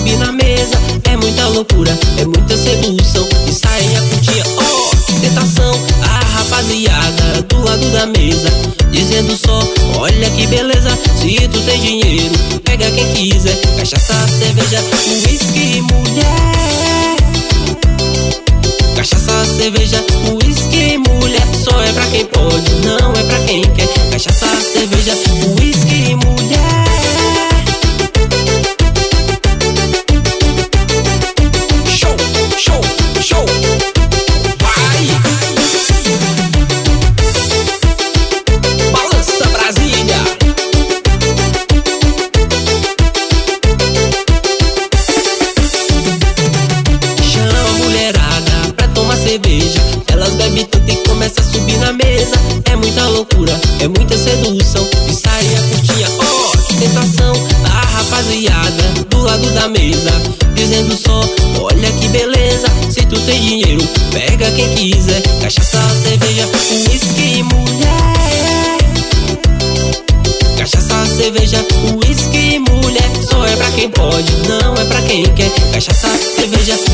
subir na mesa. É muita loucura, é muita sedução. E saem a putinha, oh, que tentação. A rapaziada do lado da mesa, dizendo só, olha que beleza. Se tu tem dinheiro, pega quem quiser. Cachaça, cerveja, uísque, mulher. Cachaça, cerveja, uísque, mulher. Só é pra quem pode, não é pra quem quer. Cachaça, cerveja, uísque, mulher. Show, show, show. Vai! Balança Brasília. Chama a mulherada pra tomar cerveja. Elas bebem tanto e começa a subir na mesa. É muita loucura, é muita sedução. E sai a putinha, oh, que tentação. A rapaziada do lado da mesa, dizendo só, olha que beleza. Se tu tem dinheiro, pega quem quiser. Cachaça, cerveja, uísque, mulher. Cachaça, cerveja, uísque, mulher. Só é pra quem pode, não é pra quem quer. Cachaça, cerveja,